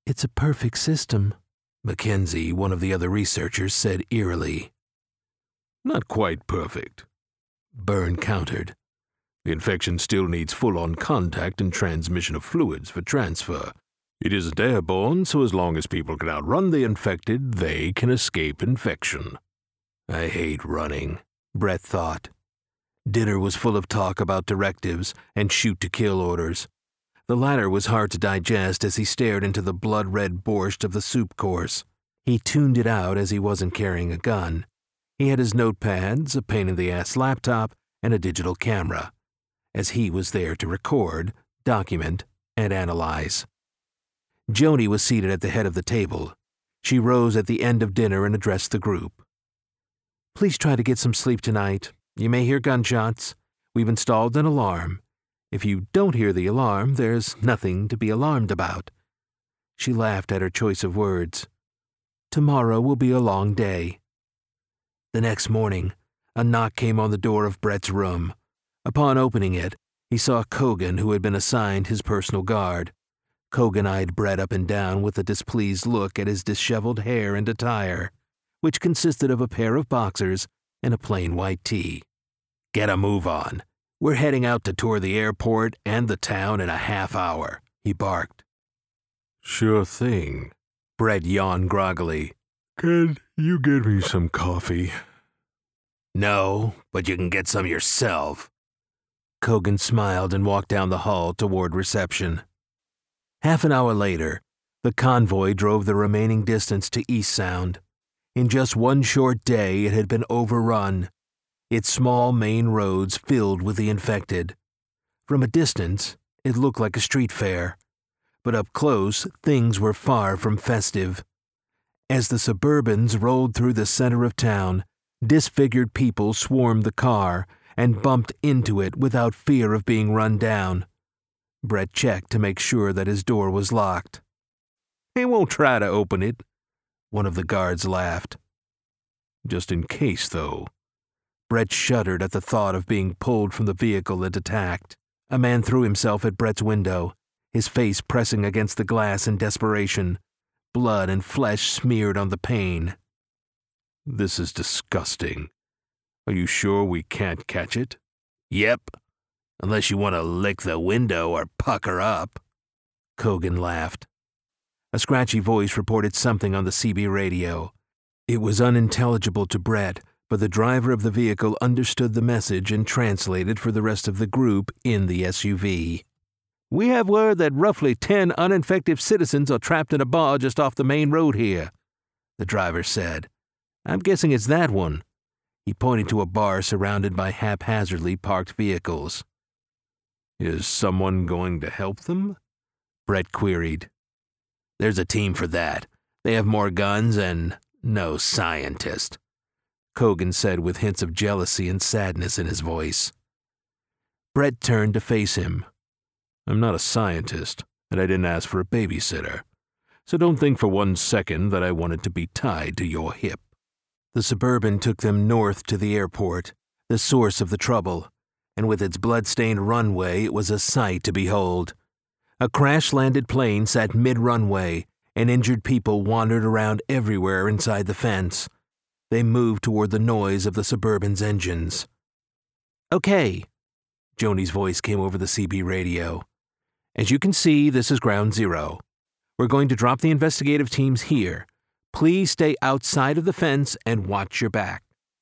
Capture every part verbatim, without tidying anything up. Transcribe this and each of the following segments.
It's a perfect system, Mackenzie, one of the other researchers, said eerily. Not quite perfect, Byrne countered. The infection still needs full-on contact and transmission of fluids for transfer. It isn't airborne, so as long as people can outrun the infected, they can escape infection. I hate running, Brett thought. Dinner was full of talk about directives and shoot-to-kill orders. The latter was hard to digest as he stared into the blood-red borscht of the soup course. He tuned it out as he wasn't carrying a gun. He had his notepads, a pain-in-the-ass laptop, and a digital camera, as he was there to record, document, and analyze. Joni was seated at the head of the table. She rose at the end of dinner and addressed the group. Please try to get some sleep tonight. You may hear gunshots. We've installed an alarm. If you don't hear the alarm, there's nothing to be alarmed about. She laughed at her choice of words. Tomorrow will be a long day. The next morning, a knock came on the door of Brett's room. Upon opening it, he saw Kogan, who had been assigned his personal guard. Kogan eyed Brett up and down with a displeased look at his disheveled hair and attire, which consisted of a pair of boxers and a plain white tee. Get a move on. We're heading out to tour the airport and the town in a half hour, he barked. Sure thing. Brett yawned groggily. Can you get me some coffee? No, but you can get some yourself. Kogan smiled and walked down the hall toward reception. Half an hour later, the convoy drove the remaining distance to East Sound. In just one short day, it had been overrun, its small main roads filled with the infected. From a distance, it looked like a street fair, but up close, things were far from festive. As the Suburbans rolled through the center of town, disfigured people swarmed the car and bumped into it without fear of being run down. Brett checked to make sure that his door was locked. He won't try to open it, one of the guards laughed. Just in case, though. Brett shuddered at the thought of being pulled from the vehicle and attacked. A man threw himself at Brett's window, his face pressing against the glass in desperation. Blood and flesh smeared on the pane. This is disgusting. Are you sure we can't catch it? Yep. Unless you want to lick the window or pucker up. Kogan laughed. A scratchy voice reported something on the C B radio. It was unintelligible to Brett, but the driver of the vehicle understood the message and translated for the rest of the group in the S U V. We have word that roughly ten uninfected citizens are trapped in a bar just off the main road here, the driver said. I'm guessing it's that one. He pointed to a bar surrounded by haphazardly parked vehicles. Is someone going to help them? Brett queried. There's a team for that. They have more guns and no scientist, Kogan said with hints of jealousy and sadness in his voice. Brett turned to face him. I'm not a scientist, and I didn't ask for a babysitter, so don't think for one second that I wanted to be tied to your hip. The Suburban took them north to the airport, the source of the trouble, and with its blood-stained runway it was a sight to behold. A crash-landed plane sat mid-runway, and injured people wandered around everywhere inside the fence. They moved toward the noise of the Suburban's engines. Okay, Joni's voice came over the C B radio. As you can see, this is ground zero. We're going to drop the investigative teams here. Please stay outside of the fence and watch your back.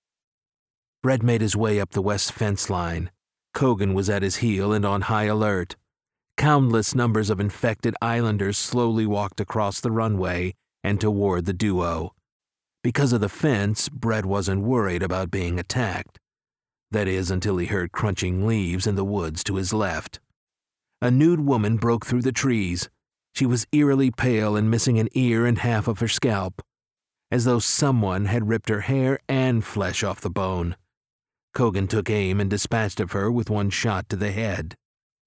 Brett made his way up the west fence line. Kogan was at his heel and on high alert. Countless numbers of infected islanders slowly walked across the runway and toward the duo. Because of the fence, Brett wasn't worried about being attacked. That is, until he heard crunching leaves in the woods to his left. A nude woman broke through the trees. She was eerily pale and missing an ear and half of her scalp, as though someone had ripped her hair and flesh off the bone. Kogan took aim and dispatched of her with one shot to the head.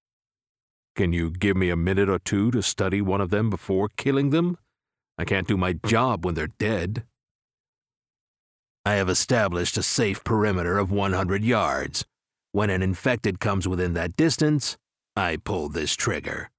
Can you give me a minute or two to study one of them before killing them? I can't do my job when they're dead. I have established a safe perimeter of one hundred yards. When an infected comes within that distance, I pull this trigger.